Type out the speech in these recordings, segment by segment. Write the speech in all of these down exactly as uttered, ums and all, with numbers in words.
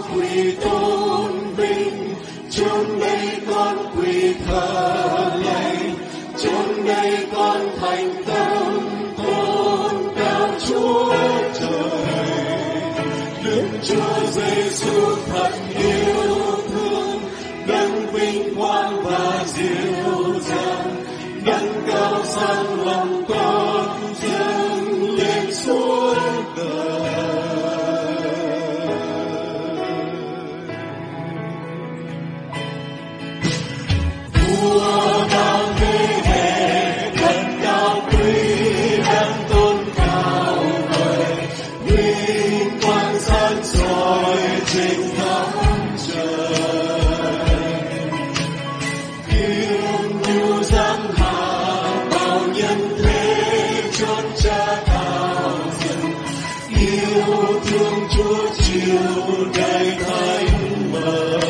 quỳ tôn vinh, chốn đây con quỳ thờ lạy, chốn đây con thành tâm tôn cao Chúa Trời. Đức Chúa Giêsu thật yêu thương, đấng vinh quang và dịu dàng, đấng cao sang lòng con dâng lên suốt đời. Vua bao thế hệ thật cao quý, đấng tôn cao vời, vinh quang sáng soi trên khắp trời. Thiên nhu giáng hạ bao nhân thế, chốn Cha tạo dựng, yêu thương Chúa chiều đầy thánh mờ.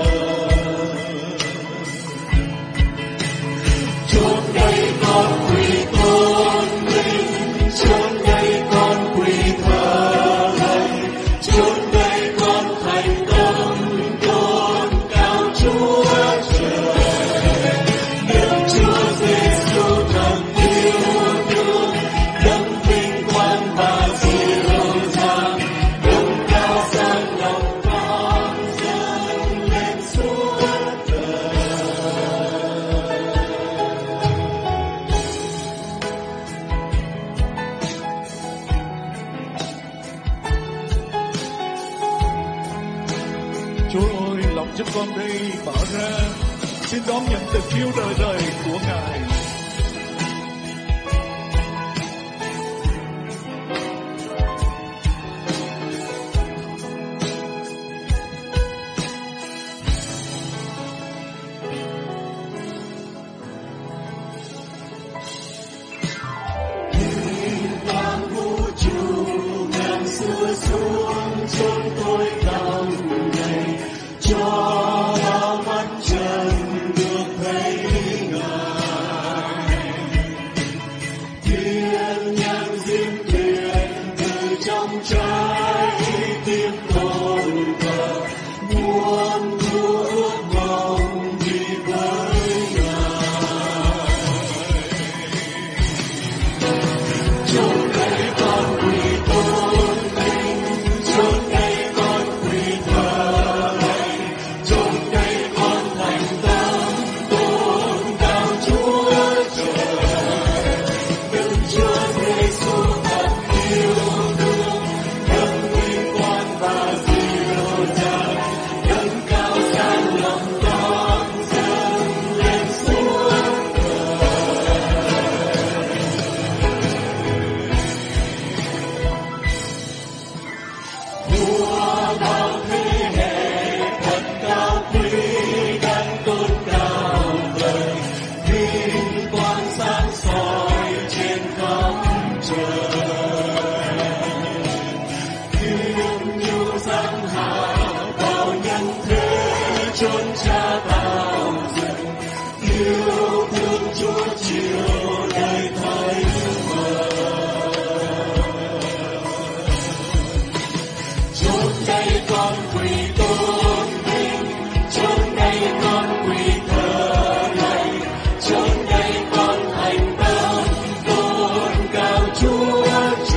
Chốn đây con quỳ tôn vinh, chốn đây con quỳ thờ lạy, chốn đây con thành tâm tôn cao Chúa Trời. Đức Chúa Giêsu thật yêu thương, đấng vinh quang và dịu dàng, đấng cao sang lòng con dâng lên suốt đời. Chúa ơi, lòng giúp con đây mở ra, xin đón nhận tình yêu đời đời của Ngài. Quang vũ trụ ngàn xưa xuống chốn tối cao này, cho bao mắt trần được thấy Ngài. Thiên nhang diêm thuyền từ trong trái tim tôn thờ, muôn thu ước mong đi với Ngài. Chốn đây con quỳ tôn vinh, chốn đây con quỳ thờ lạy, chốn đây con thành tâm tôn cao Chúa Trời. Đức Chúa Giêsu thật yêu thương, đấng vinh quang và dịu dàng, đấng cao sang lòng con dâng lên suốt đời. Vua bao thế hệ thật cao quý, đấng tôn cao vời, vinh quang sáng soi trên khắp trời. Thiên nhu giáng hạ bao nhân thế, chốn Cha tạo dựng, yêu thương Chúa chiều đầy thánh mờ. Chốn đây con quỳ tôn vinh, chốn đây con quỳ thờ lạy, chốn đây con thành tâm tôn cao Chúa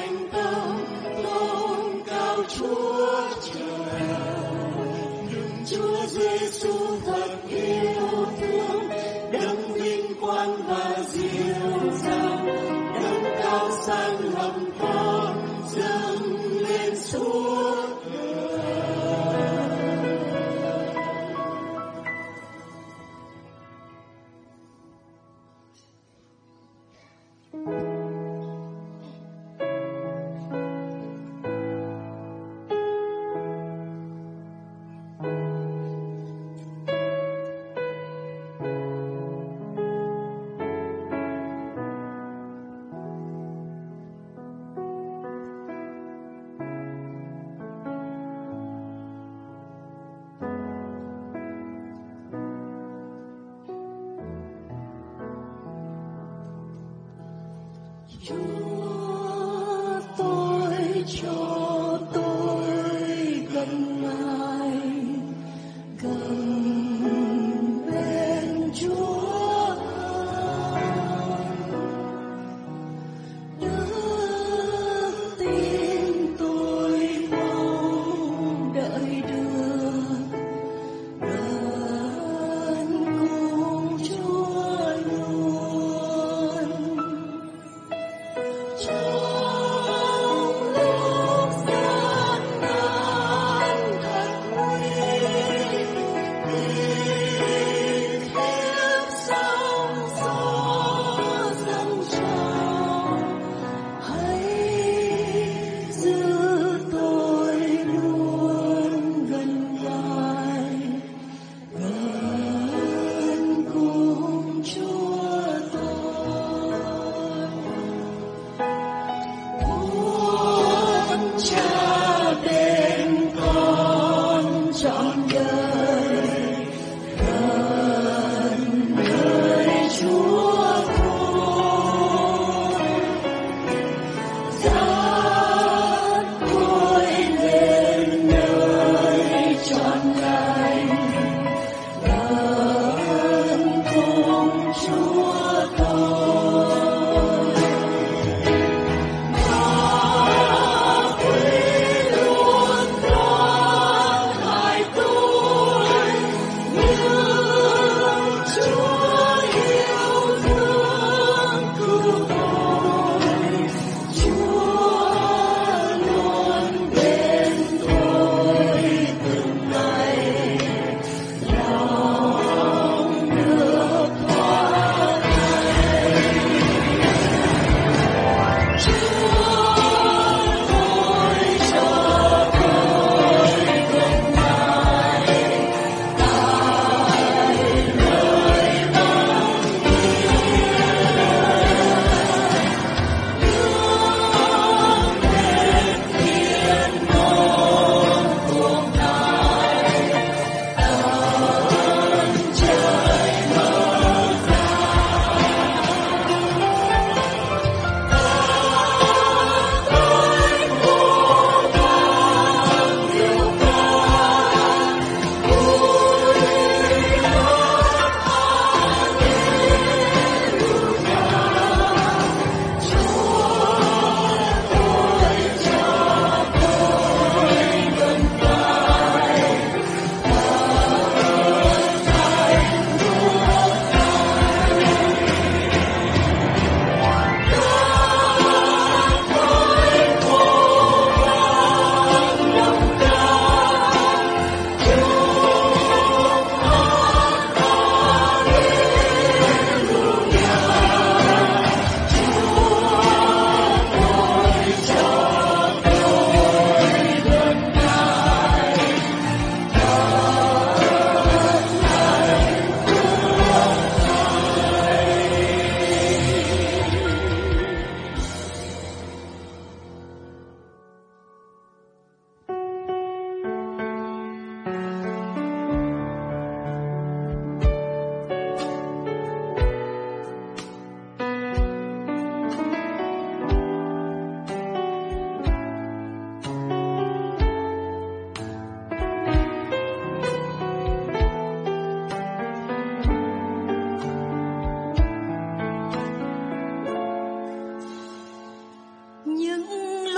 thành tâm tôn cao Chúa Trời. Nhưng Chúa Giêsu thật yêu thương, đấng vinh quang và dịu dàng, đấng cao sang lòng con dâng lên suốt đời.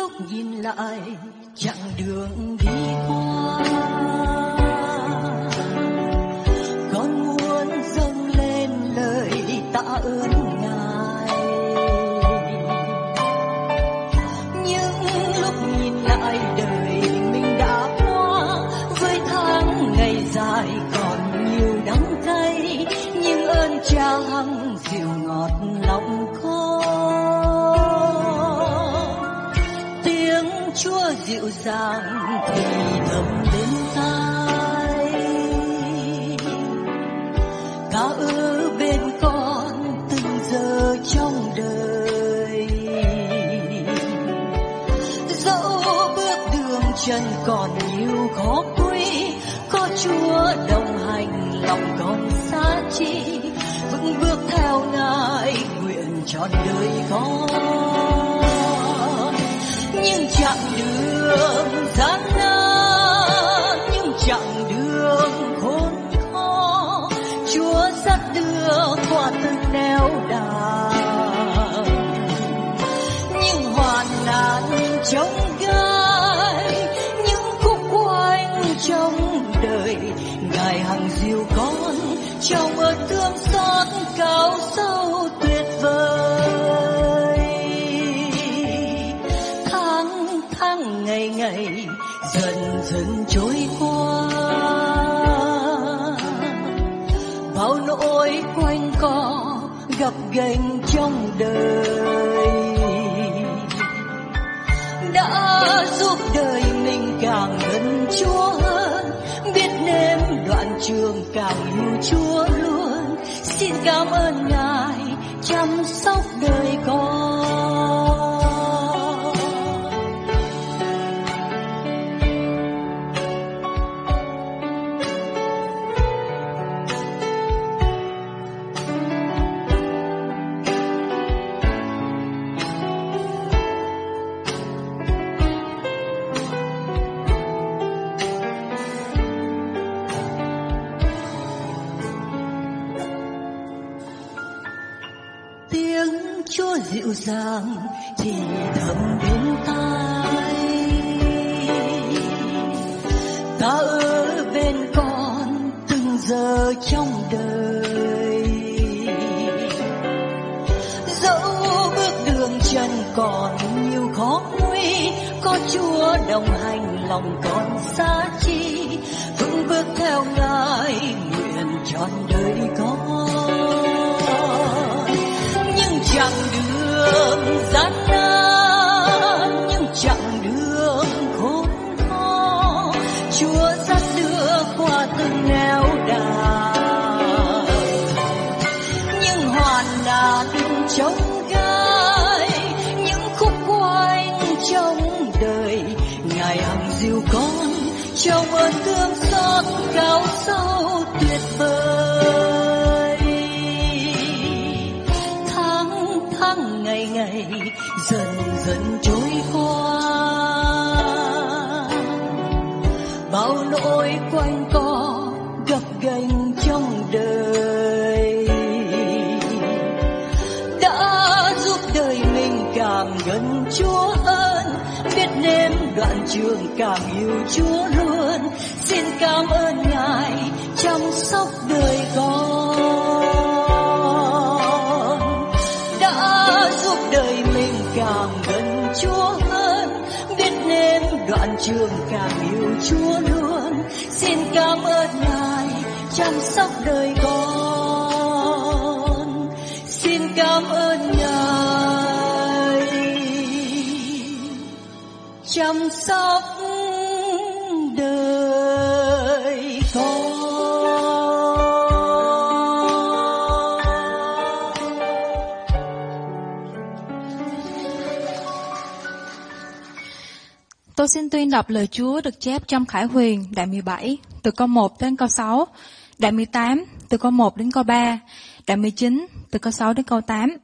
lúc nhìn lại chặng đường đi qua, con muốn dâng lên lời tạ ơn Ngài. Nhưng lúc nhìn lại đời mình đã qua, với tháng ngày dài còn nhiều đắng cay, nhưng ơn Cha hằng dịu ngọt lòng con. Tiếng Chúa dịu dàng thì thầm bên tai, ca ở bên con từng giờ trong đời. Dẫu bước đường chân còn nhiều khó quy, có Chúa đồng hành lòng con xa chi, vững bước theo Ngài nguyện trọn đời con. Nhưng chặng đường gian nan, nhưng chặng đường khốn khó, Chúa dắt đưa qua từng nẻo đàng. Nhưng hoàn nạn trông gai, những khúc quanh trong đời, Ngài hằng dìu con trong ơn thương xót cao sâu tuyệt vời. Tháng tháng ngày ngày dần dần trôi qua, bao nỗi quanh co gập ghềnh trong đời đã giúp đời mình càng gần Chúa hơn, biết nếm đoạn trường càng yêu Chúa luôn. Xin cảm ơn Ngài chăm sóc đời con. Chúa dịu dàng thì thầm bên tai, ta ở bên con từng giờ trong đời. Dẫu bước đường chân còn nhiều khó nguy, có Chúa đồng hành lòng con xa chi, vững bước theo Ngài nguyện trọn đời con. Chặng đường gian nan, nhưng chặng đường khốn khó, Chúa dắt đưa qua từng nẻo đàng. Nhưng hoàn nạn trông gai, những khúc quanh trong đời, Ngài hằng dìu con trong ơn thương xót cao sâu tuyệt vời. Tháng ngày ngày dần dần trôi qua, bao nỗi quanh co gập ghềnh trong đời đã giúp đời mình càng gần Chúa hơn, biết nếm đoạn trường càng yêu Chúa luôn. Xin cảm ơn Ngài chăm sóc đời con, giúp đời mình càng gần Chúa hơn, biết nếm đoạn trường càng yêu Chúa luôn. Xin cảm ơn Ngài chăm sóc đời con. Xin cảm ơn Ngài chăm sóc đời con. Tôi xin tuyên đọc lời Chúa được chép trong Khải Huyền đoạn mười bảy từ câu một đến câu sáu, đoạn mười tám từ câu một đến câu ba, đoạn mười chín từ câu sáu đến câu tám.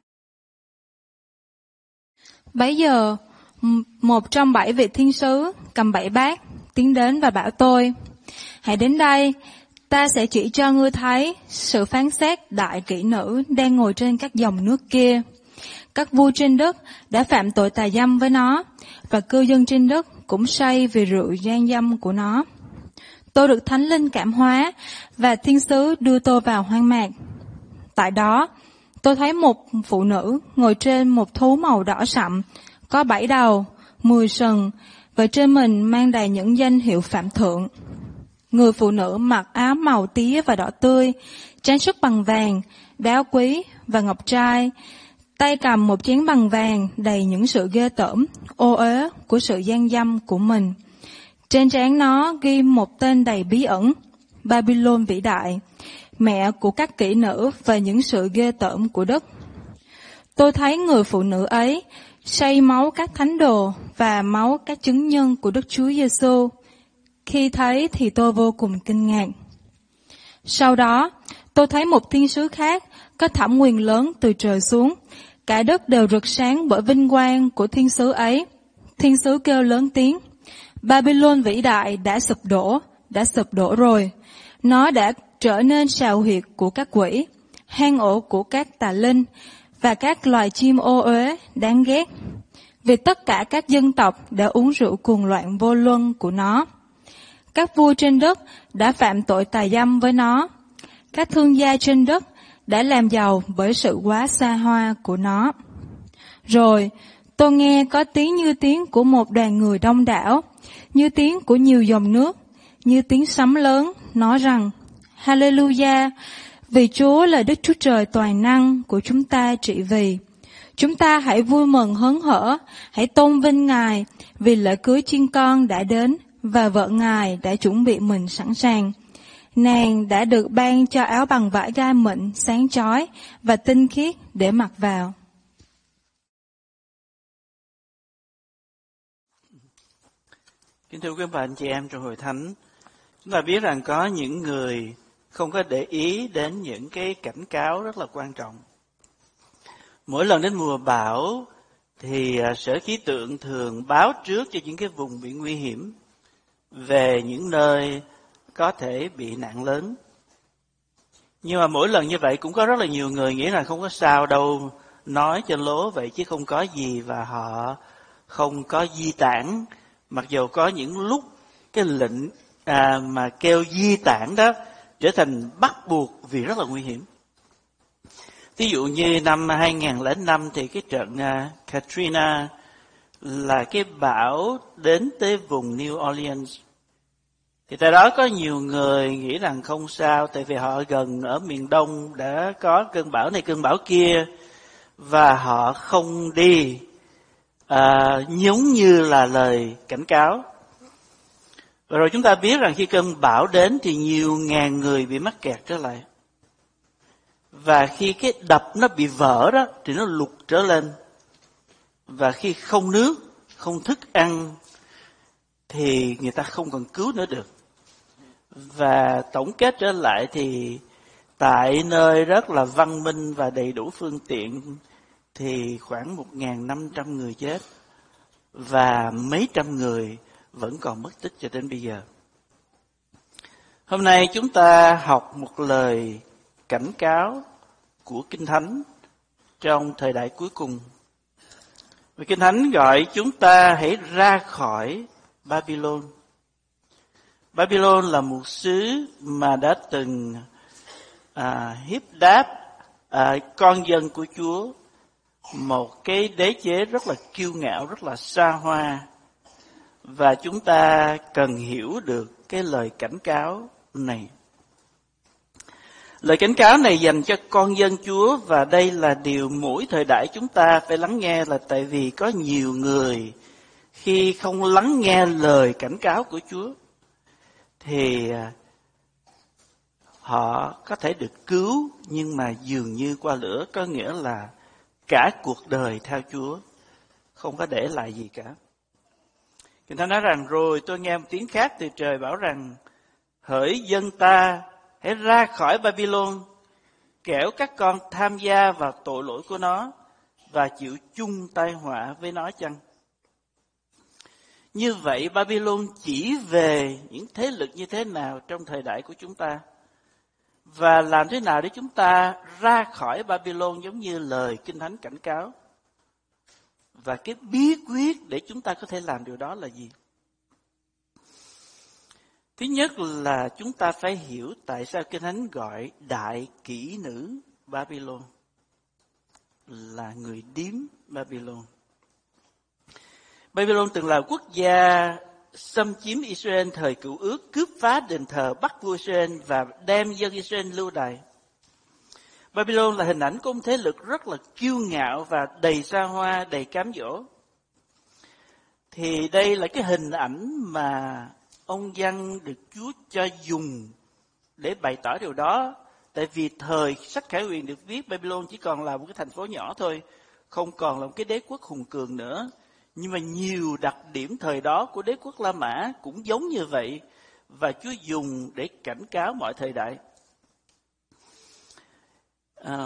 Bấy giờ, một trong bảy vị thiên sứ cầm bảy bát tiến đến và bảo tôi: hãy đến đây, ta sẽ chỉ cho ngươi thấy sự phán xét đại kỹ nữ đang ngồi trên các dòng nước kia. Các vua trên đất đã phạm tội tà dâm với nó, và cư dân trên đất cũng say vì rượu gian dâm của nó. Tôi được Thánh Linh cảm hóa, và thiên sứ đưa tôi vào hoang mạc. Tại đó, tôi thấy một phụ nữ ngồi trên một thú màu đỏ sậm, có bảy đầu, mười sừng, và trên mình mang đầy những danh hiệu phạm thượng. Người phụ nữ mặc áo màu tía và đỏ tươi, trang sức bằng vàng, đá quý và ngọc trai, tay cầm một chén bằng vàng đầy những sự ghê tởm, ô uế của sự gian dâm của mình. Trên trán nó ghi một tên đầy bí ẩn: Babylon vĩ đại, mẹ của các kỹ nữ và những sự ghê tởm của đất. Tôi thấy người phụ nữ ấy say máu các thánh đồ và máu các chứng nhân của Đức Chúa Giêsu. Khi thấy thì tôi vô cùng kinh ngạc. Sau đó, tôi thấy một thiên sứ khác có thẩm quyền lớn từ trời xuống. Cả đất đều rực sáng bởi vinh quang của thiên sứ ấy. Thiên sứ kêu lớn tiếng: Babylon vĩ đại đã sụp đổ, đã sụp đổ rồi. Nó đã trở nên sào huyệt của các quỷ, hang ổ của các tà linh và các loài chim ô uế đáng ghét. Vì tất cả các dân tộc đã uống rượu cuồng loạn vô luân của nó. Các vua trên đất đã phạm tội tà dâm với nó. Các thương gia trên đất đã làm giàu bởi sự quá xa hoa của nó. Rồi tôi nghe có tiếng như tiếng của một đoàn người đông đảo, như tiếng của nhiều dòng nước, như tiếng sấm lớn, nói rằng: Hallelujah, vì Chúa là Đức Chúa Trời toàn năng của chúng ta trị vì. Chúng ta hãy vui mừng hớn hở, hãy tôn vinh Ngài, vì lễ cưới chiên con đã đến và vợ Ngài đã chuẩn bị mình sẵn sàng. Nàng đã được ban cho áo bằng vải gai mịn, sáng chói và tinh khiết để mặc vào. Kính thưa quý bà anh chị em trong hội thánh, chúng ta biết rằng có những người không có để ý đến những cái cảnh cáo rất là quan trọng. Mỗi lần đến mùa bão thì Sở Khí tượng thường báo trước cho những cái vùng bị nguy hiểm về những nơi có thể bị nạn lớn. Nhưng mà mỗi lần như vậy cũng có rất là nhiều người nghĩ là không có sao đâu, nói cho lố vậy chứ không có gì, và họ không có di tản. Mặc dù có những lúc cái lệnh à, mà kêu di tản đó trở thành bắt buộc vì rất là nguy hiểm. Ví dụ như năm hai nghìn lẻ năm thì cái trận uh, Katrina là cái bão đến tới vùng New Orleans. Thì tại đó có nhiều người nghĩ rằng không sao, tại vì họ gần ở miền Đông đã có cơn bão này cơn bão kia, và họ không đi à, giống như là lời cảnh cáo. Và rồi chúng ta biết rằng khi cơn bão đến thì nhiều ngàn người bị mắc kẹt trở lại. Và khi cái đập nó bị vỡ đó thì nó lụt trở lên. Và khi không nước, không thức ăn thì người ta không còn cứu nữa được. Và tổng kết trở lại thì tại nơi rất là văn minh và đầy đủ phương tiện thì khoảng một nghìn năm trăm người chết và mấy trăm người vẫn còn mất tích cho đến bây giờ. Hôm nay chúng ta học một lời cảnh cáo của Kinh Thánh trong thời đại cuối cùng. Và Kinh Thánh gọi chúng ta hãy ra khỏi Babylon. Babylon là một xứ mà đã từng à, hiếp đáp à, con dân của Chúa, một cái đế chế rất là kiêu ngạo, rất là xa hoa. Và chúng ta cần hiểu được cái lời cảnh cáo này. Lời cảnh cáo này dành cho con dân Chúa, và đây là điều mỗi thời đại chúng ta phải lắng nghe, là tại vì có nhiều người khi không lắng nghe lời cảnh cáo của Chúa thì họ có thể được cứu, nhưng mà dường như qua lửa, có nghĩa là cả cuộc đời theo Chúa không có để lại gì cả. Kinh Thánh nói rằng: rồi tôi nghe một tiếng khác từ trời bảo rằng: hỡi dân ta, hãy ra khỏi Babylon, kẻo các con tham gia vào tội lỗi của nó và chịu chung tai họa với nó chăng? Như vậy Babylon chỉ về những thế lực như thế nào trong thời đại của chúng ta? Và làm thế nào để chúng ta ra khỏi Babylon giống như lời Kinh Thánh cảnh cáo? Và cái bí quyết để chúng ta có thể làm điều đó là gì? Thứ nhất là chúng ta phải hiểu tại sao Kinh Thánh gọi đại kỹ nữ Babylon là người điếm Babylon. Babylon từng là quốc gia xâm chiếm Israel thời Cựu Ước, cướp phá đền thờ, bắt vua Israel và đem dân Israel lưu đày. Babylon là hình ảnh của một thế lực rất là kiêu ngạo và đầy xa hoa, đầy cám dỗ. Thì đây là cái hình ảnh mà ông Giăng được Chúa cho dùng để bày tỏ điều đó. Tại vì thời sách Khải Huyền được viết, Babylon chỉ còn là một cái thành phố nhỏ thôi, không còn là một cái đế quốc hùng cường nữa. Nhưng mà nhiều đặc điểm thời đó của đế quốc La Mã cũng giống như vậy, và Chúa dùng để cảnh cáo mọi thời đại. À,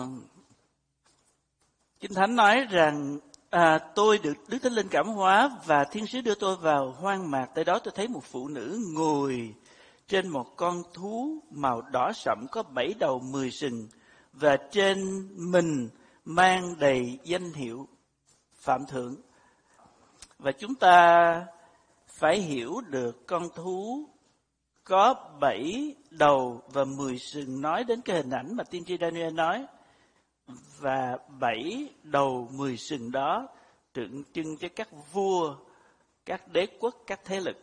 Kinh Thánh nói rằng à, tôi được Đức Thánh Linh cảm hóa và thiên sứ đưa tôi vào hoang mạc. Tại đó tôi thấy một phụ nữ ngồi trên một con thú màu đỏ sậm có bảy đầu mười sừng, và trên mình mang đầy danh hiệu Phạm Thượng. Và chúng ta phải hiểu được con thú có bảy đầu và mười sừng nói đến cái hình ảnh mà tiên tri Daniel nói. Và bảy đầu mười sừng đó tượng trưng cho các vua, các đế quốc, các thế lực.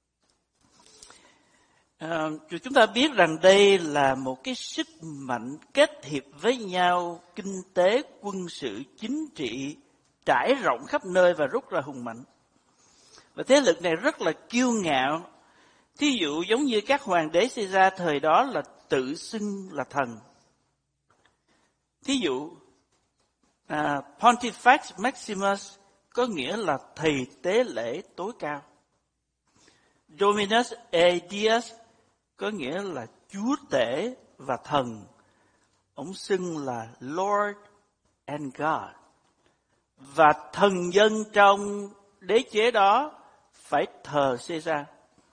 À, chúng ta biết rằng đây là một cái sức mạnh kết hiệp với nhau, kinh tế, quân sự, chính trị, trải rộng khắp nơi và rất là hùng mạnh. Và thế lực này rất là kiêu ngạo. Thí dụ giống như các hoàng đế Caesar thời đó là tự xưng là thần. Thí dụ uh, Pontifex Maximus có nghĩa là thầy tế lễ tối cao. Dominus Aedes có nghĩa là chúa tể và thần. Ông xưng là Lord and God. Và thần dân trong đế chế đó phải thờ Caesar.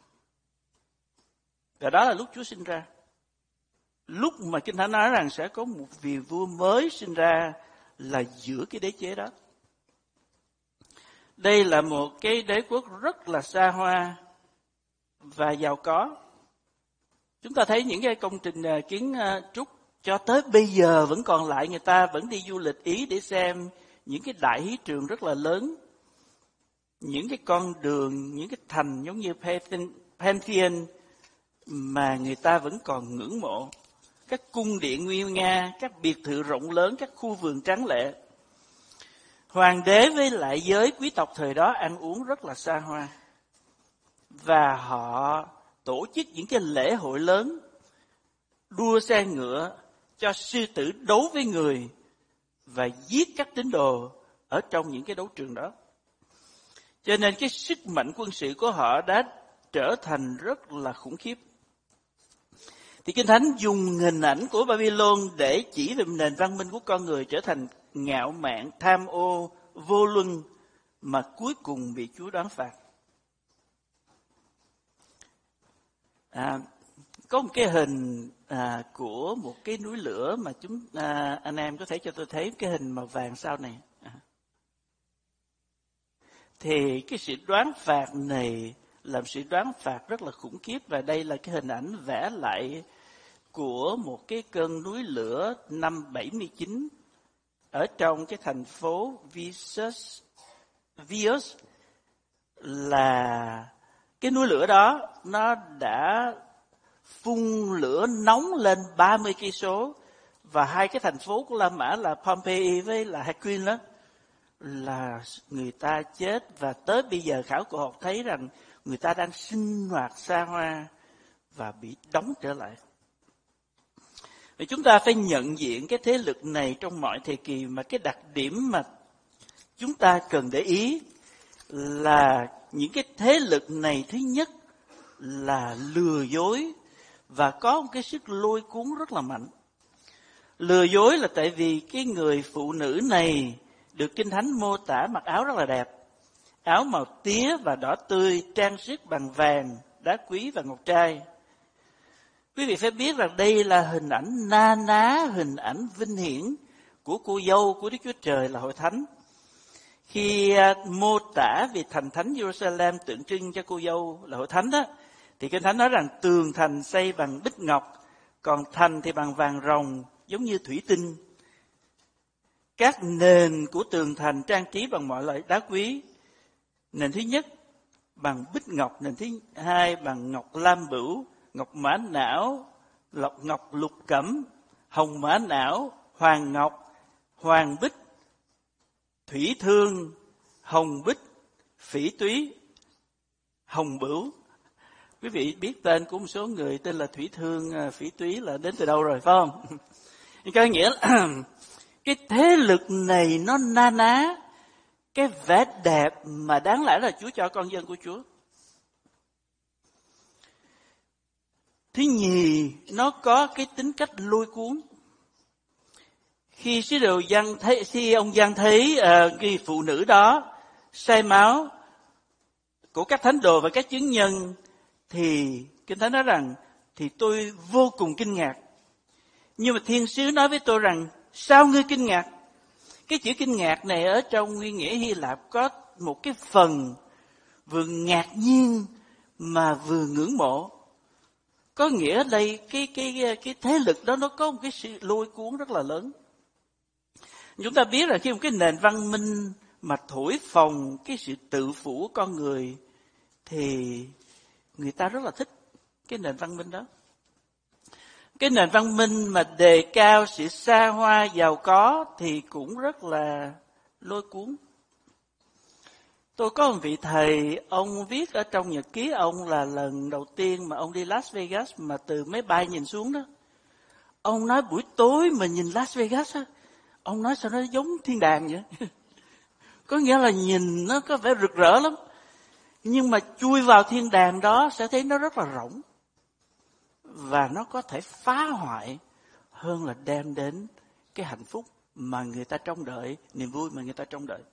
Và đó là lúc Chúa sinh ra. Lúc mà Kinh Thánh nói rằng sẽ có một vị vua mới sinh ra là giữa cái đế chế đó. Đây là một cái đế quốc rất là xa hoa và giàu có. Chúng ta thấy những cái công trình kiến trúc cho tới bây giờ vẫn còn lại, người ta vẫn đi du lịch Ý để xem những cái đại hí trường rất là lớn, những cái con đường, những cái thành giống như Pantheon mà người ta vẫn còn ngưỡng mộ. Các cung điện nguy nga, các biệt thự rộng lớn, các khu vườn tráng lệ. Hoàng đế với lại giới quý tộc thời đó ăn uống rất là xa hoa. Và họ tổ chức những cái lễ hội lớn, đua xe ngựa, cho sư tử đấu với người và giết các tín đồ ở trong những cái đấu trường đó. Cho nên cái sức mạnh quân sự của họ đã trở thành rất là khủng khiếp. Thì Kinh Thánh dùng hình ảnh của Babylon để chỉ về nền văn minh của con người trở thành ngạo mạn, tham ô, vô luân mà cuối cùng bị Chúa đoán phạt. À, có một cái hình à, của một cái núi lửa mà chúng à, anh em có thể cho tôi thấy cái hình màu vàng sau này. À. Thì cái sự đoán phạt này là sự đoán phạt rất là khủng khiếp, và đây là cái hình ảnh vẽ lại của một cái cơn núi lửa năm bảy mươi chín ở trong cái thành phố Visus. Vius là cái núi lửa đó nó đã phun lửa nóng lên ba mươi cây số, và hai cái thành phố của La Mã là Pompeii với là Hercule đó là người ta chết, và tới bây giờ khảo cổ học thấy rằng người ta đang sinh hoạt xa hoa và bị đóng trở lại. Vì chúng ta phải nhận diện cái thế lực này trong mọi thời kỳ, mà cái đặc điểm mà chúng ta cần để ý là những cái thế lực này thứ nhất là lừa dối và có một cái sức lôi cuốn rất là mạnh. Lừa dối là tại vì cái người phụ nữ này được Kinh Thánh mô tả mặc áo rất là đẹp, áo màu tía và đỏ tươi, trang sức bằng vàng, đá quý và ngọc trai. Quý vị phải biết rằng đây là hình ảnh na ná, hình ảnh vinh hiển của cô dâu của Đức Chúa Trời là hội thánh. Khi mô tả về thành thánh Jerusalem tượng trưng cho cô dâu là hội thánh đó, thì Kinh Thánh nói rằng tường thành xây bằng bích ngọc, còn thành thì bằng vàng ròng giống như thủy tinh. Các nền của tường thành trang trí bằng mọi loại đá quý. Nền thứ nhất bằng bích ngọc, nền thứ hai bằng ngọc lam bửu, ngọc mã não, lọc ngọc lục cẩm, hồng mã não, hoàng ngọc, hoàng bích, thủy thương, hồng bích, phỉ túy, hồng bửu. Quý vị biết tên của một số người tên là thủy thương, phỉ túy là đến từ đâu rồi phải không? Có nghĩa là cái thế lực này nó na ná cái vẻ đẹp mà đáng lẽ là Chúa cho con dân của Chúa. Thứ nhì, nó có cái tính cách lôi cuốn. Khi sứ đồ Giăng thấy, khi ông Giăng thấy uh, cái phụ nữ đó say máu của các thánh đồ và các chứng nhân, thì Kinh Thánh nói rằng thì tôi vô cùng kinh ngạc. Nhưng mà thiên sứ nói với tôi rằng sao ngươi kinh ngạc? Cái chữ kinh ngạc này ở trong nguyên nghĩa Hy Lạp có một cái phần vừa ngạc nhiên mà vừa ngưỡng mộ. Có nghĩa đây cái cái cái thế lực đó nó có một cái sự lôi cuốn rất là lớn. Chúng ta biết là khi một cái nền văn minh mà thổi phồng cái sự tự phụ của con người thì người ta rất là thích cái nền văn minh đó. Cái nền văn minh mà đề cao sự xa hoa giàu có thì cũng rất là lôi cuốn. Tôi có một vị thầy, ông viết ở trong nhật ký ông là lần đầu tiên mà ông đi Las Vegas mà từ máy bay nhìn xuống đó. Ông nói buổi tối mà nhìn Las Vegas á, ông nói sao nó giống thiên đàng vậy? Có nghĩa là nhìn nó có vẻ rực rỡ lắm. Nhưng mà chui vào thiên đàng đó sẽ thấy nó rất là rỗng. Và nó có thể phá hoại hơn là đem đến cái hạnh phúc mà người ta trông đợi, niềm vui mà người ta trông đợi.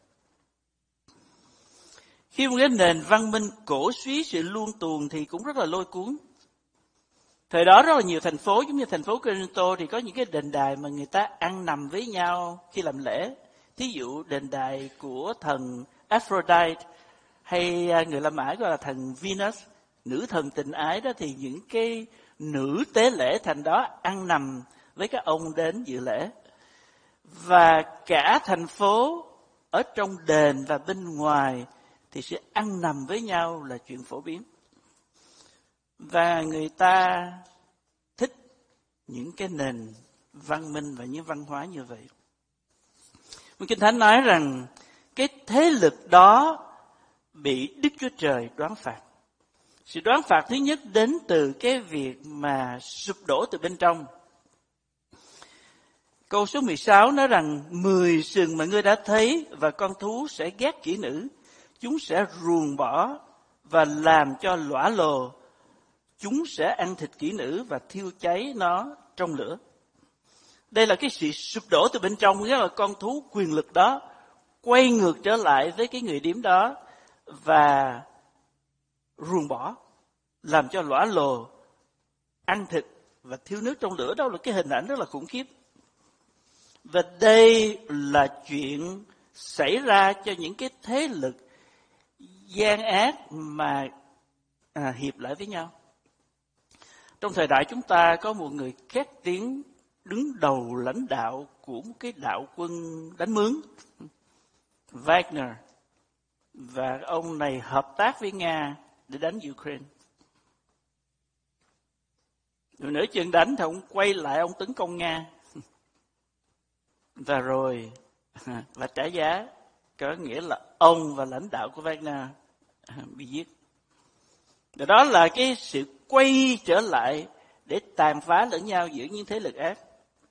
Khi một cái nền văn minh cổ suý sự luân tuồng thì cũng rất là lôi cuốn. Thời đó rất là nhiều thành phố, giống như thành phố Corinto thì có những cái đền đài mà người ta ăn nằm với nhau khi làm lễ. Thí dụ đền đài của thần Aphrodite hay người La Mã gọi là thần Venus, nữ thần tình ái đó, thì những cái nữ tế lễ thành đó ăn nằm với các ông đến dự lễ. Và cả thành phố ở trong đền và bên ngoài thì sẽ ăn nằm với nhau là chuyện phổ biến. Và người ta thích những cái nền văn minh và những văn hóa như vậy. Kinh Thánh nói rằng cái thế lực đó bị Đức Chúa Trời đoán phạt. Sự đoán phạt thứ nhất đến từ cái việc mà sụp đổ từ bên trong. Câu số mười sáu nói rằng mười sừng mà ngươi đã thấy và con thú sẽ ghét kỹ nữ. Chúng sẽ ruồng bỏ và làm cho lõa lồ. Chúng sẽ ăn thịt kỹ nữ và thiêu cháy nó trong lửa. Đây là cái sự sụp đổ từ bên trong, nghĩa là con thú quyền lực đó quay ngược trở lại với cái người điếm đó và ruồng bỏ, làm cho lõa lồ, ăn thịt và thiêu nước trong lửa. Đó là cái hình ảnh rất là khủng khiếp. Và đây là chuyện xảy ra cho những cái thế lực gian ác mà à, hiệp lại với nhau. Trong thời đại chúng ta có một người khét tiếng đứng đầu lãnh đạo của một cái đạo quân đánh mướn, Wagner. Và ông này hợp tác với Nga để đánh Ukraine. Rồi nửa chừng đánh thì ông quay lại ông tấn công Nga. Và rồi, và trả giá, có nghĩa là ông và lãnh đạo của Wagner bị giết. Và đó là cái sự quay trở lại để tàn phá lẫn nhau giữa những thế lực ác.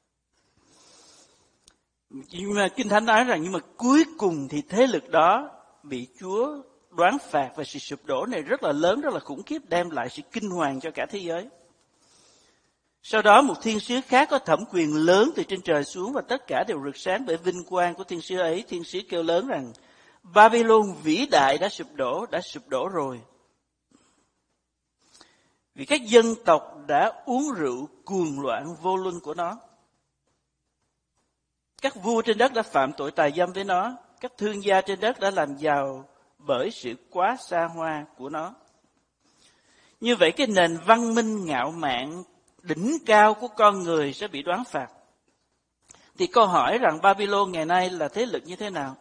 Nhưng mà Kinh Thánh nói rằng nhưng mà cuối cùng thì thế lực đó bị Chúa đoán phạt, và sự sụp đổ này rất là lớn, rất là khủng khiếp, đem lại sự kinh hoàng cho cả thế giới. Sau đó một thiên sứ khác có thẩm quyền lớn từ trên trời xuống, và tất cả đều rực sáng bởi vinh quang của thiên sứ ấy. Thiên sứ kêu lớn rằng Babylon vĩ đại đã sụp đổ, đã sụp đổ rồi. Vì các dân tộc đã uống rượu cuồng loạn vô luân của nó. Các vua trên đất đã phạm tội tà dâm với nó. Các thương gia trên đất đã làm giàu bởi sự quá xa hoa của nó. Như vậy cái nền văn minh ngạo mạn đỉnh cao của con người sẽ bị đoán phạt. Thì câu hỏi rằng Babylon ngày nay là thế lực như thế nào?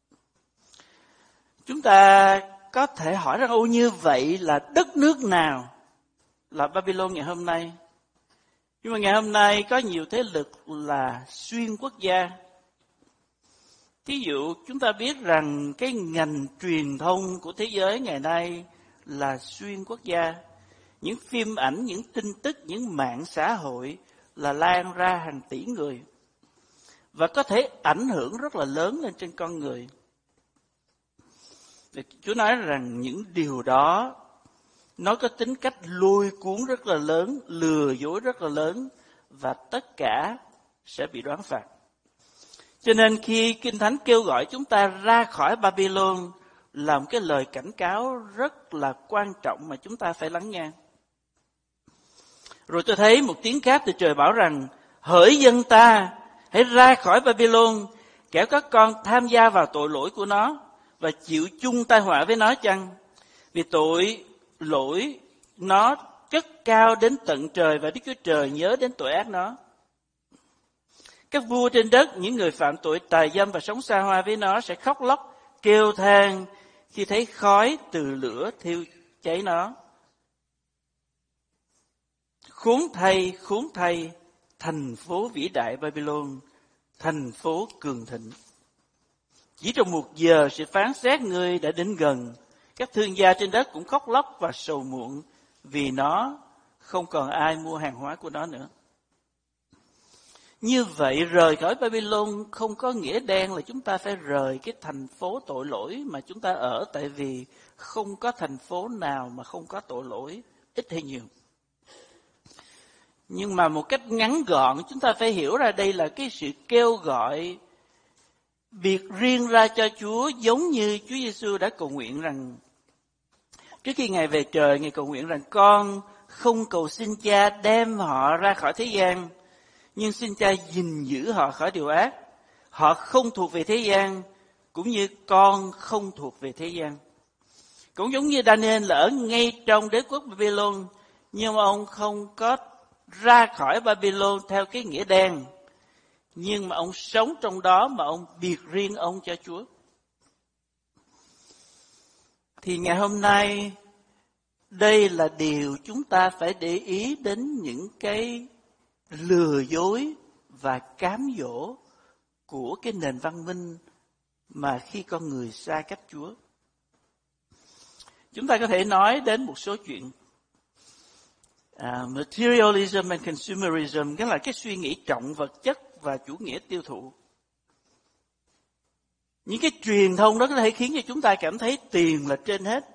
Chúng ta có thể hỏi rằng ô như vậy là đất nước nào là Babylon ngày hôm nay? Nhưng mà ngày hôm nay có nhiều thế lực là xuyên quốc gia. Thí dụ chúng ta biết rằng cái ngành truyền thông của thế giới ngày nay là xuyên quốc gia. Những phim ảnh, những tin tức, những mạng xã hội là lan ra hàng tỷ người. Và có thể ảnh hưởng rất là lớn lên trên con người. Chúa nói rằng những điều đó nó có tính cách lôi cuốn rất là lớn, lừa dối rất là lớn, và tất cả sẽ bị đoán phạt. Cho nên khi Kinh Thánh kêu gọi chúng ta ra khỏi Babylon là một cái lời cảnh cáo rất là quan trọng mà chúng ta phải lắng nghe. Rồi tôi thấy một tiếng khác từ trời bảo rằng: hỡi dân ta, hãy ra khỏi Babylon, kẻo các con tham gia vào tội lỗi của nó và chịu chung tai họa với nó chăng? Vì tội lỗi nó cất cao đến tận trời và Đức Chúa Trời nhớ đến tội ác nó. Các vua trên đất, những người phạm tội tà dâm và sống xa hoa với nó sẽ khóc lóc, kêu than khi thấy khói từ lửa thiêu cháy nó. Khốn thay, khốn thay, thành phố vĩ đại Babylon, thành phố cường thịnh. Chỉ trong một giờ sự phán xét ngươi đã đến gần. Các thương gia trên đất cũng khóc lóc và sầu muộn vì nó không còn ai mua hàng hóa của nó nữa. Như vậy rời khỏi Babylon không có nghĩa đen là chúng ta phải rời cái thành phố tội lỗi mà chúng ta ở, tại vì không có thành phố nào mà không có tội lỗi, ít hay nhiều. Nhưng mà một cách ngắn gọn chúng ta phải hiểu ra đây là cái sự kêu gọi biệt riêng ra cho Chúa, giống như Chúa Giêsu đã cầu nguyện rằng trước khi Ngài về trời, Ngài cầu nguyện rằng con không cầu xin Cha đem họ ra khỏi thế gian, nhưng xin Cha gìn giữ họ khỏi điều ác. Họ không thuộc về thế gian, cũng như con không thuộc về thế gian. Cũng giống như Daniel là ở ngay trong đế quốc Babylon, nhưng ông không có ra khỏi Babylon theo cái nghĩa đen, nhưng mà ông sống trong đó mà ông biệt riêng ông cho Chúa. Thì ngày hôm nay, đây là điều chúng ta phải để ý đến những cái lừa dối và cám dỗ của cái nền văn minh mà khi con người xa cách Chúa. Chúng ta có thể nói đến một số chuyện. Uh, materialism and consumerism, cái là cái suy nghĩ trọng vật chất và chủ nghĩa tiêu thụ. Những cái truyền thông đó có thể khiến cho chúng ta cảm thấy tiền là trên hết.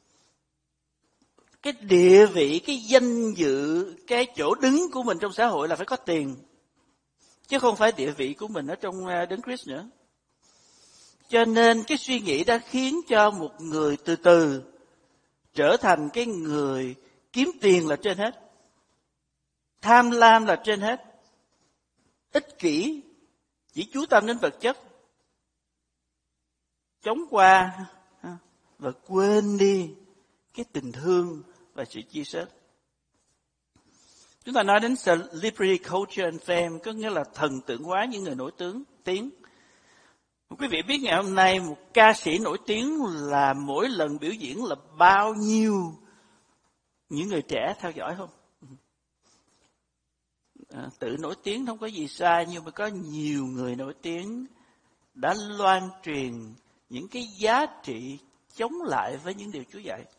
Cái địa vị, cái danh dự, cái chỗ đứng của mình trong xã hội là phải có tiền, chứ không phải địa vị của mình ở trong Đấng Christ nữa. Cho nên cái suy nghĩ đã khiến cho một người từ từ trở thành cái người kiếm tiền là trên hết, tham lam là trên hết, ích kỷ, chỉ chú tâm đến vật chất, chống qua và quên đi cái tình thương và sự chia sẻ. Chúng ta nói đến celebrity culture and fame, có nghĩa là thần tượng hóa những người nổi tiếng. tiếng. Quý vị biết ngày hôm nay một ca sĩ nổi tiếng là mỗi lần biểu diễn là bao nhiêu những người trẻ theo dõi không? À, tự nổi tiếng không có gì sai, nhưng mà có nhiều người nổi tiếng đã loan truyền những cái giá trị chống lại với những điều Chúa dạy.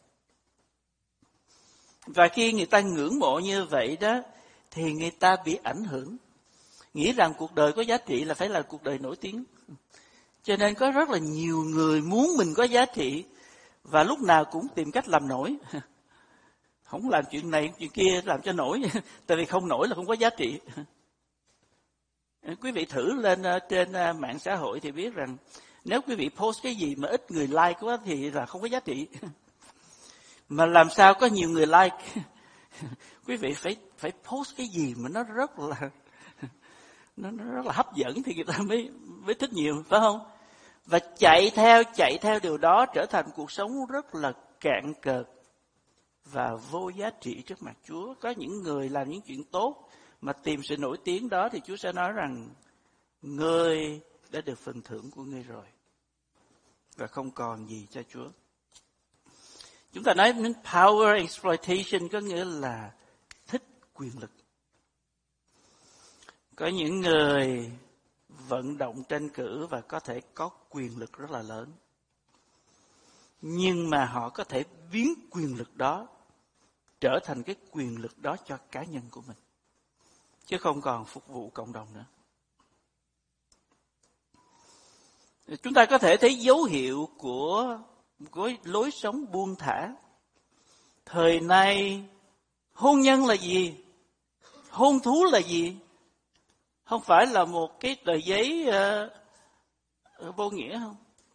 Và khi người ta ngưỡng mộ như vậy đó, thì người ta bị ảnh hưởng, nghĩ rằng cuộc đời có giá trị là phải là cuộc đời nổi tiếng. Cho nên có rất là nhiều người muốn mình có giá trị và lúc nào cũng tìm cách làm nổi. Không làm chuyện này, chuyện kia làm cho nổi, tại vì không nổi là không có giá trị. Quý vị thử lên trên mạng xã hội thì biết rằng nếu quý vị post cái gì mà ít người like quá thì là không có giá trị. Mà làm sao có nhiều người like quý vị phải phải post cái gì mà nó rất là nó, nó rất là hấp dẫn thì người ta mới mới thích nhiều, phải không? Và chạy theo chạy theo điều đó trở thành cuộc sống rất là cạn cợt và vô giá trị trước mặt Chúa. Có những người làm những chuyện tốt mà tìm sự nổi tiếng đó thì Chúa sẽ nói rằng ngươi đã được phần thưởng của ngươi rồi và không còn gì cho Chúa. Chúng ta nói đến power exploitation có nghĩa là thích quyền lực. Có những người vận động tranh cử và có thể có quyền lực rất là lớn, nhưng mà họ có thể biến quyền lực đó trở thành cái quyền lực đó cho cá nhân của mình, chứ không còn phục vụ cộng đồng nữa. Chúng ta có thể thấy dấu hiệu của, của lối sống buông thả. Thời nay hôn nhân là gì? Hôn thú là gì? Không phải là một cái tờ giấy uh, vô nghĩa không?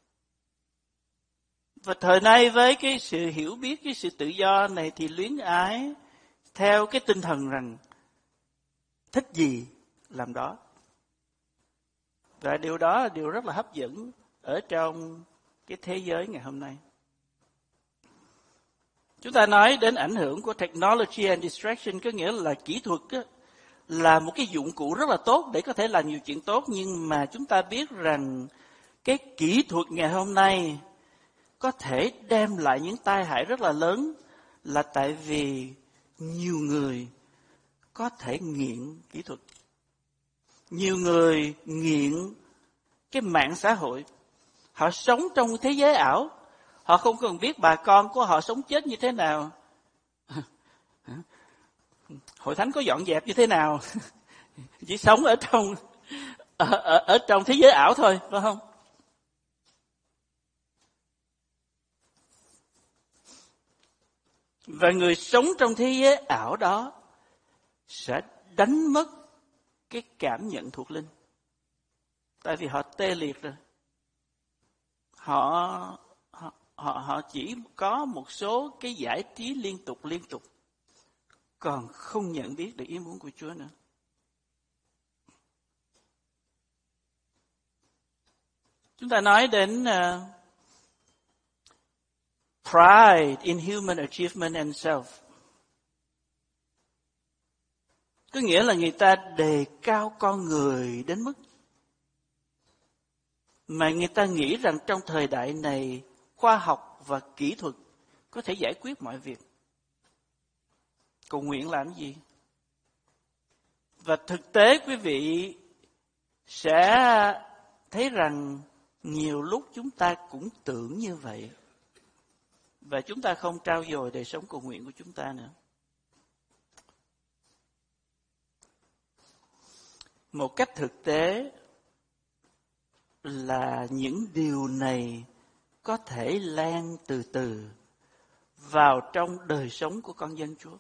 Và thời nay với cái sự hiểu biết, cái sự tự do này thì luyến ái theo cái tinh thần rằng thích gì làm đó. Và điều đó là điều rất là hấp dẫn ở trong cái thế giới ngày hôm nay. Chúng ta nói đến ảnh hưởng của technology and distraction, có nghĩa là kỹ thuật á, là một cái dụng cụ rất là tốt để có thể làm nhiều chuyện tốt, nhưng mà chúng ta biết rằng cái kỹ thuật ngày hôm nay có thể đem lại những tai hại rất là lớn, là tại vì nhiều người có thể nghiện kỹ thuật. Nhiều người nghiện cái mạng xã hội. Họ sống trong thế giới ảo. Họ không cần biết bà con của họ sống chết như thế nào, hội thánh có dọn dẹp như thế nào. Chỉ sống ở trong ở, ở, ở trong thế giới ảo thôi, phải không? Và người sống trong thế giới ảo đó sẽ đánh mất cái cảm nhận thuộc linh. Tại vì họ tê liệt rồi. Họ, họ, họ, họ chỉ có một số cái giải trí liên tục liên tục, còn không nhận biết được ý muốn của Chúa nữa. Chúng ta nói đến uh, pride in human achievement and self. Có nghĩa là người ta đề cao con người đến mức mà người ta nghĩ rằng trong thời đại này khoa học và kỹ thuật có thể giải quyết mọi việc. Cầu nguyện làm gì? Và thực tế quý vị sẽ thấy rằng nhiều lúc chúng ta cũng tưởng như vậy. Và chúng ta không trau dồi đời sống cầu nguyện của chúng ta nữa. Một cách thực tế là những điều này có thể lan từ từ vào trong đời sống của con dân Chúa.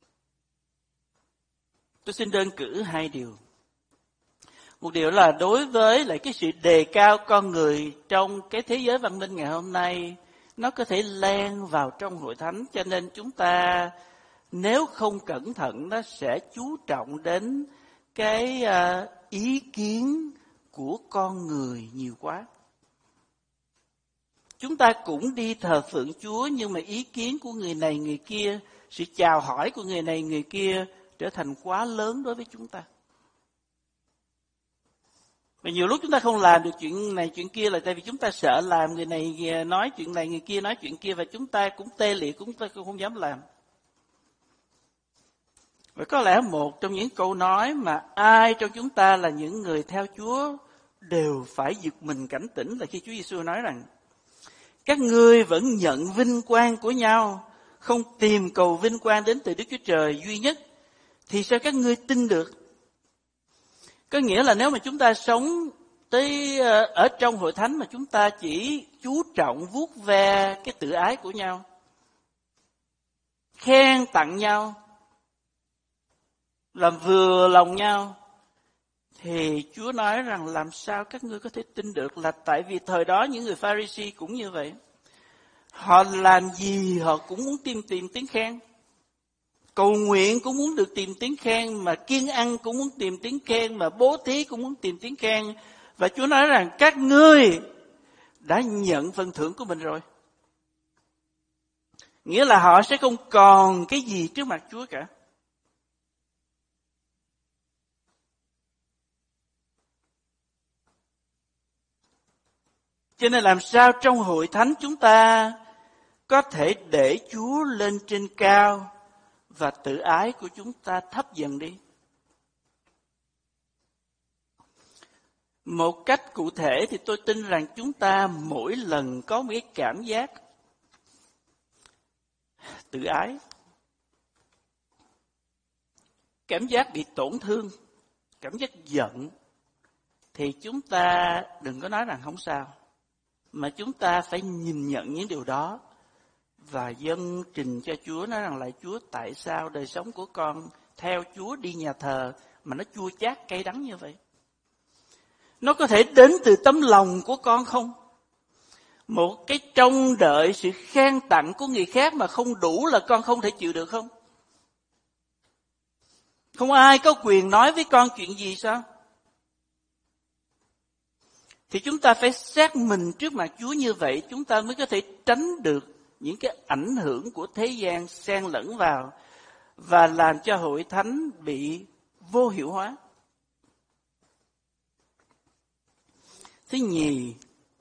Tôi xin đơn cử hai điều. Một điều là đối với lại cái sự đề cao con người trong cái thế giới văn minh ngày hôm nay, nó có thể lan vào trong hội thánh, cho nên chúng ta nếu không cẩn thận nó sẽ chú trọng đến cái uh, ý kiến của con người nhiều quá. Chúng ta cũng đi thờ phượng Chúa, nhưng mà ý kiến của người này người kia, sự chào hỏi của người này người kia trở thành quá lớn đối với chúng ta. Và nhiều lúc chúng ta không làm được chuyện này chuyện kia là tại vì chúng ta sợ làm, người này nói chuyện này người kia nói chuyện kia, và chúng ta cũng tê liệt, chúng ta cũng không dám làm. Và có lẽ một trong những câu nói mà ai trong chúng ta là những người theo Chúa đều phải giật mình cảnh tỉnh là khi Chúa Giêsu nói rằng các ngươi vẫn nhận vinh quang của nhau, không tìm cầu vinh quang đến từ Đức Chúa Trời duy nhất, thì sao các ngươi tin được? Có nghĩa là nếu mà chúng ta sống tới ở trong hội thánh mà chúng ta chỉ chú trọng vuốt ve cái tự ái của nhau, khen tặng nhau, làm vừa lòng nhau, thì Chúa nói rằng làm sao các ngươi có thể tin được? Là tại vì thời đó những người Pha-ri-si cũng như vậy. Họ làm gì họ cũng muốn tìm tìm tiếng khen. cầu nguyện cũng muốn được tìm tiếng khen, mà kiêng ăn cũng muốn tìm tiếng khen, mà bố thí cũng muốn tìm tiếng khen. Và Chúa nói rằng các ngươi đã nhận phần thưởng của mình rồi. Nghĩa là họ sẽ không còn cái gì trước mặt Chúa cả. Cho nên làm sao trong hội thánh chúng ta có thể để Chúa lên trên cao và tự ái của chúng ta thấp dần đi. Một cách cụ thể thì tôi tin rằng chúng ta mỗi lần có một cái cảm giác tự ái, cảm giác bị tổn thương, cảm giác giận, thì chúng ta đừng có nói rằng không sao, mà chúng ta phải nhìn nhận những điều đó và dâng trình cho Chúa, nói rằng lại Chúa, tại sao đời sống của con theo Chúa đi nhà thờ mà nó chua chát cay đắng như vậy? Nó có thể đến từ tấm lòng của con không? Một cái trông đợi sự khen tặng của người khác mà không đủ là con không thể chịu được không? Không ai có quyền nói với con chuyện gì sao? Thì chúng ta phải xét mình trước mặt Chúa như vậy, chúng ta mới có thể tránh được những cái ảnh hưởng của thế gian xen lẫn vào và làm cho hội thánh bị vô hiệu hóa. Thứ nhì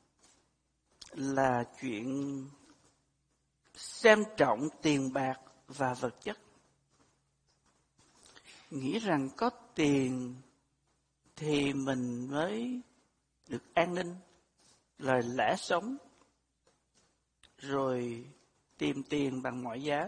là chuyện xem trọng tiền bạc và vật chất. Nghĩ rằng có tiền thì mình mới được an ninh, lời lẽ sống, rồi tìm tiền bằng mọi giá.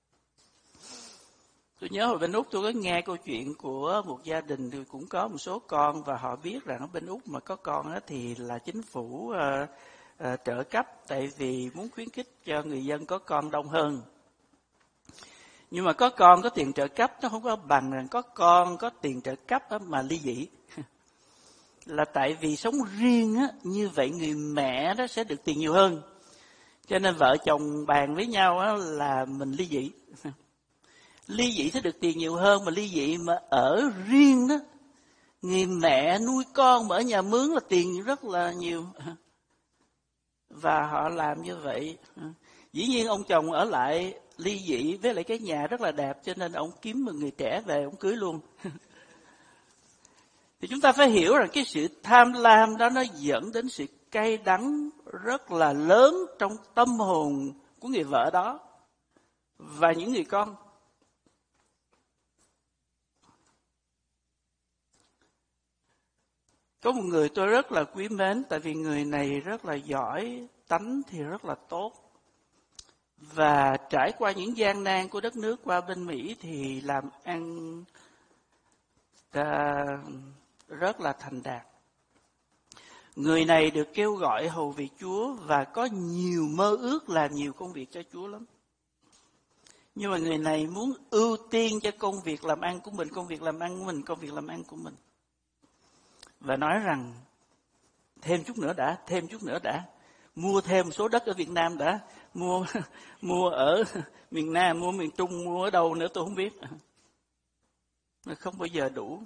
Tôi nhớ hồi bên Úc tôi có nghe câu chuyện của một gia đình thì cũng có một số con, và họ biết rằng ở bên Úc mà có con thì là chính phủ uh, uh, trợ cấp, tại vì muốn khuyến khích cho người dân có con đông hơn. Nhưng mà có con có tiền trợ cấp nó không có bằng rằng có con có tiền trợ cấp mà ly dị. Là tại vì sống riêng á, như vậy người mẹ đó sẽ được tiền nhiều hơn. Cho nên vợ chồng bàn với nhau á, là mình ly dị. Ly dị sẽ được tiền nhiều hơn, mà ly dị mà ở riêng đó, người mẹ nuôi con mà ở nhà mướn là tiền rất là nhiều. Và họ làm như vậy. Dĩ nhiên ông chồng ở lại ly dị với lại cái nhà rất là đẹp, cho nên ông kiếm một người trẻ về ông cưới luôn. Thì chúng ta phải hiểu rằng cái sự tham lam đó nó dẫn đến sự cay đắng rất là lớn trong tâm hồn của người vợ đó và những người con. Có một người tôi rất là quý mến, tại vì người này rất là giỏi, tánh thì rất là tốt. Và trải qua những gian nan của đất nước qua bên Mỹ thì làm ăn ta rất là thành đạt. Người này được kêu gọi hầu việc Chúa và có nhiều mơ ước làm nhiều công việc cho Chúa lắm. Nhưng mà người này muốn ưu tiên cho công việc làm ăn của mình, công việc làm ăn của mình, công việc làm ăn của mình. Và nói rằng thêm chút nữa đã, thêm chút nữa đã. Mua thêm một số đất ở Việt Nam đã. Mua mua ở miền Nam, mua miền Trung, mua ở đâu nữa tôi không biết. Nó không bao giờ đủ.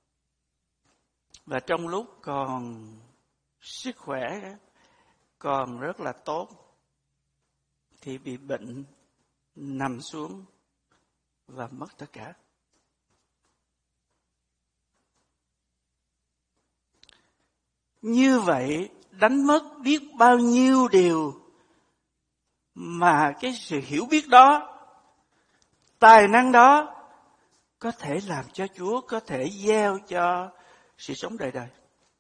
Và trong lúc còn sức khỏe, còn rất là tốt, thì bị bệnh, nằm xuống và mất tất cả. Như vậy đánh mất biết bao nhiêu điều mà cái sự hiểu biết đó, tài năng đó có thể làm cho Chúa có thể gieo cho sự sống đời đời.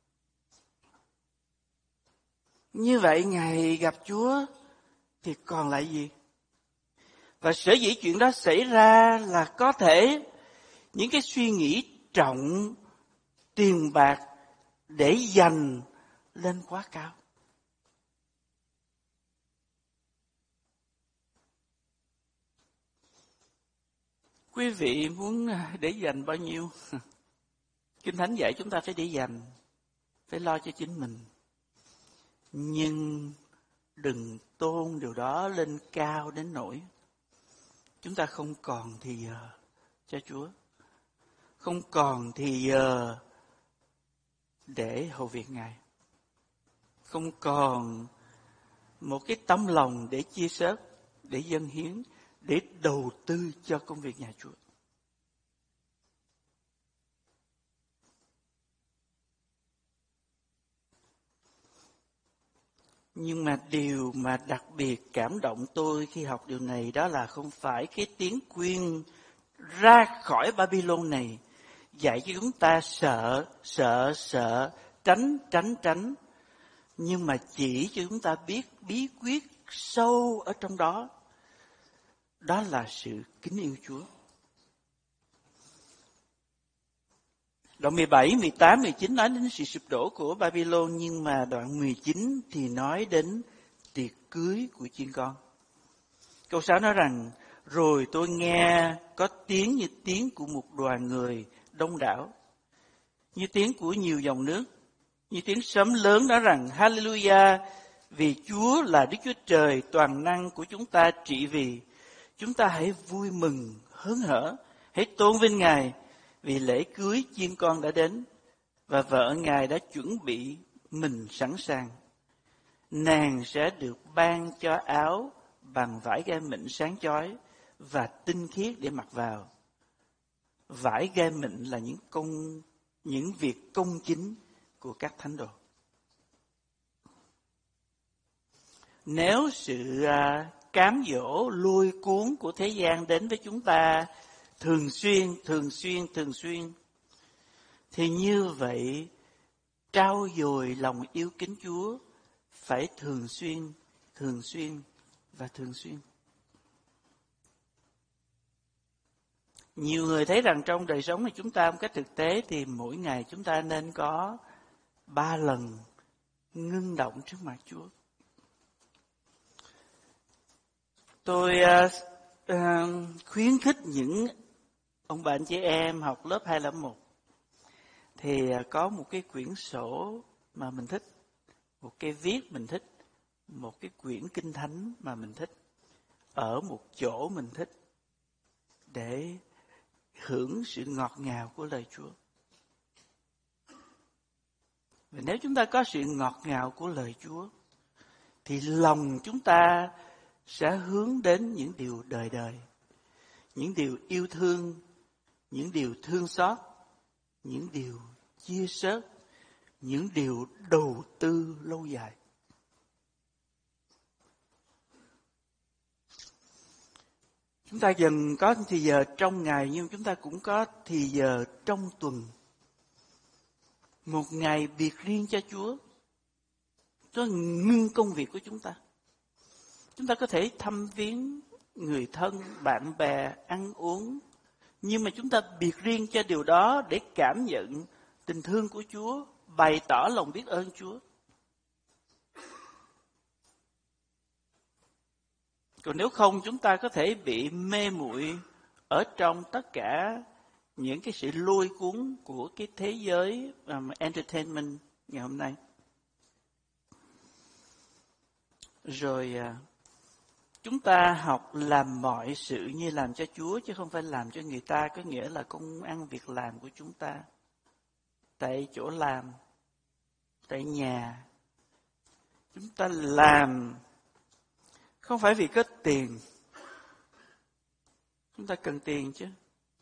Như vậy ngày gặp Chúa thì còn lại gì? Và sở dĩ chuyện đó xảy ra là có thể những cái suy nghĩ trọng tiền bạc để dành lên quá cao. Quý vị muốn để dành bao nhiêu? Kinh Thánh dạy chúng ta phải để dành, phải lo cho chính mình. Nhưng đừng tôn điều đó lên cao đến nỗi chúng ta không còn thì giờ cho Chúa, không còn thì giờ để hầu việc Ngài, không còn một cái tấm lòng để chia sẻ, để dâng hiến, để đầu tư cho công việc nhà Chúa. Nhưng mà điều mà đặc biệt cảm động tôi khi học điều này đó là không phải cái tiếng khuyên ra khỏi Babylon này dạy cho chúng ta sợ, sợ, sợ, tránh, tránh, tránh. Nhưng mà chỉ cho chúng ta biết bí quyết sâu ở trong đó. Đó là sự kính yêu Chúa. Đoạn mười bảy, mười tám, mười chín nói đến sự sụp đổ của Babylon, nhưng mà đoạn mười chín thì nói đến tiệc cưới của chiên con. Câu sáu nói rằng, rồi tôi nghe có tiếng như tiếng của một đoàn người đông đảo, như tiếng của nhiều dòng nước, như tiếng sấm lớn nói rằng, Hallelujah, vì Chúa là Đức Chúa Trời toàn năng của chúng ta trị vì. Chúng ta hãy vui mừng, hớn hở, hãy tôn vinh Ngài, vì lễ cưới chiên con đã đến, và vợ Ngài đã chuẩn bị mình sẵn sàng. Nàng sẽ được ban cho áo bằng vải gai mịn sáng chói và tinh khiết để mặc vào. Vải gai mịn là những công những việc công chính của các thánh đồ. Nếu sự uh, cám dỗ lôi cuốn của thế gian đến với chúng ta thường xuyên, thường xuyên, thường xuyên, thì như vậy trau dồi lòng yêu kính Chúa phải thường xuyên, thường xuyên và thường xuyên. Nhiều người thấy rằng trong đời sống của chúng ta một cách thực tế thì mỗi ngày chúng ta nên có ba lần ngưng động trước mặt Chúa. Tôi uh, uh, khuyến khích những ông bà anh chị em học lớp hai không một thì uh, có một cái quyển sổ mà mình thích, một cái viết mình thích, một cái quyển kinh thánh mà mình thích, ở một chỗ mình thích, để hưởng sự ngọt ngào của lời Chúa. Và nếu chúng ta có sự ngọt ngào của lời Chúa, thì lòng chúng ta sẽ hướng đến những điều đời đời, những điều yêu thương, những điều thương xót, những điều chia sớt, những điều đầu tư lâu dài. Chúng ta dần có thì giờ trong ngày, nhưng chúng ta cũng có thì giờ trong tuần. Một ngày biệt riêng cho Chúa, cho ngưng công việc của chúng ta. Chúng ta có thể thăm viếng người thân, bạn bè, ăn uống, nhưng mà chúng ta biệt riêng cho điều đó để cảm nhận tình thương của Chúa, bày tỏ lòng biết ơn Chúa. Còn nếu không, chúng ta có thể bị mê muội ở trong tất cả những cái sự lôi cuốn của cái thế giới um, entertainment ngày hôm nay. Rồi uh, chúng ta học làm mọi sự như làm cho Chúa, chứ không phải làm cho người ta, có nghĩa là công ăn việc làm của chúng ta. Tại chỗ làm, tại nhà, chúng ta làm không phải vì có tiền. Chúng ta cần tiền chứ.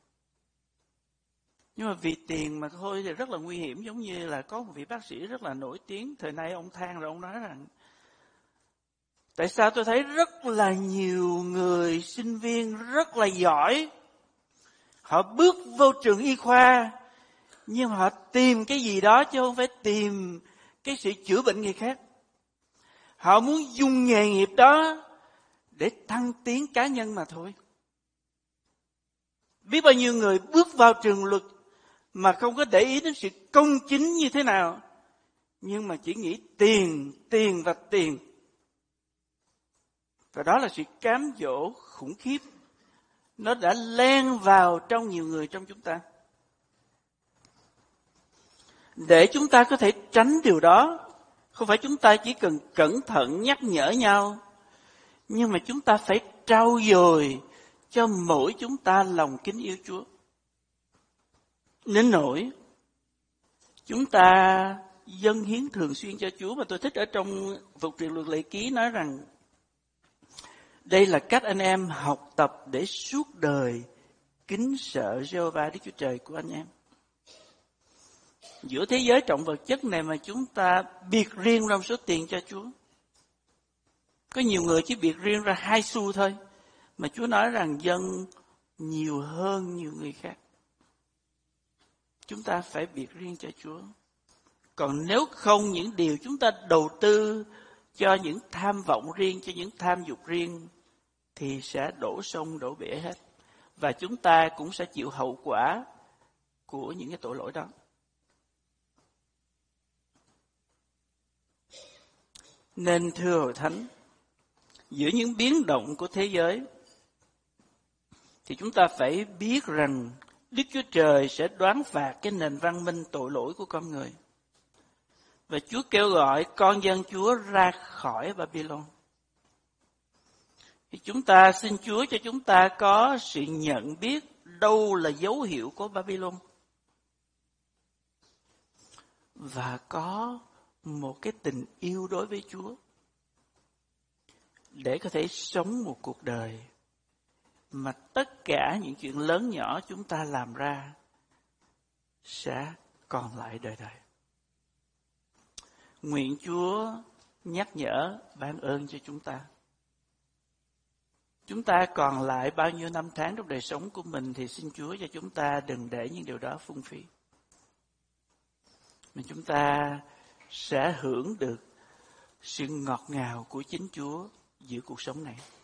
Nhưng mà vì tiền mà thôi thì rất là nguy hiểm. Giống như là có một vị bác sĩ rất là nổi tiếng, thời nay ông than rồi ông nói rằng, tại sao tôi thấy rất là nhiều người sinh viên rất là giỏi, họ bước vô trường y khoa, nhưng họ tìm cái gì đó chứ không phải tìm cái sự chữa bệnh người khác. Họ muốn dùng nghề nghiệp đó để thăng tiến cá nhân mà thôi. Biết bao nhiêu người bước vào trường luật mà không có để ý đến sự công chính như thế nào, nhưng mà chỉ nghĩ tiền, tiền và tiền. Và đó là sự cám dỗ khủng khiếp. Nó đã len vào trong nhiều người trong chúng ta. Để chúng ta có thể tránh điều đó, không phải chúng ta chỉ cần cẩn thận nhắc nhở nhau, nhưng mà chúng ta phải trau dồi cho mỗi chúng ta lòng kính yêu Chúa. Nên nỗi chúng ta dâng hiến thường xuyên cho Chúa. Mà tôi thích ở trong Phục truyền luật lệ ký nói rằng đây là cách anh em học tập để suốt đời kính sợ Giê-hô-va Đức Chúa Trời của anh em. Giữa thế giới trọng vật chất này mà chúng ta biệt riêng ra một số tiền cho Chúa. Có nhiều người chỉ biệt riêng ra hai xu thôi, mà Chúa nói rằng dâng nhiều hơn nhiều người khác. Chúng ta phải biệt riêng cho Chúa. Còn nếu không, những điều chúng ta đầu tư cho những tham vọng riêng, cho những tham dục riêng, thì sẽ đổ sông đổ bể hết. Và chúng ta cũng sẽ chịu hậu quả của những cái tội lỗi đó. Nên thưa Hội Thánh, giữa những biến động của thế giới, thì chúng ta phải biết rằng Đức Chúa Trời sẽ đoán phạt cái nền văn minh tội lỗi của con người. Và Chúa kêu gọi con dân Chúa ra khỏi Babylon. Thì chúng ta xin Chúa cho chúng ta có sự nhận biết đâu là dấu hiệu của Babylon. Và có một cái tình yêu đối với Chúa. Để có thể sống một cuộc đời mà tất cả những chuyện lớn nhỏ chúng ta làm ra sẽ còn lại đời đời. Nguyện Chúa nhắc nhở ban ơn cho chúng ta. Chúng ta còn lại bao nhiêu năm tháng trong đời sống của mình thì xin Chúa cho chúng ta đừng để những điều đó phung phí. Mà chúng ta sẽ hưởng được sự ngọt ngào của chính Chúa giữa cuộc sống này.